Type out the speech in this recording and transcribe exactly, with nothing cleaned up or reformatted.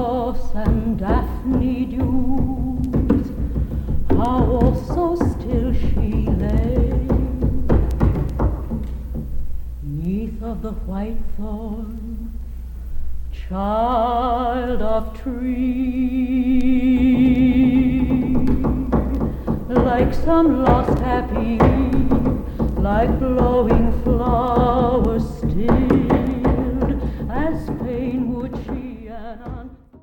moss and daphne dews, how also still she lay, 'neath of the white thorn, child of tree, like some lost happy, like blowing flowers still.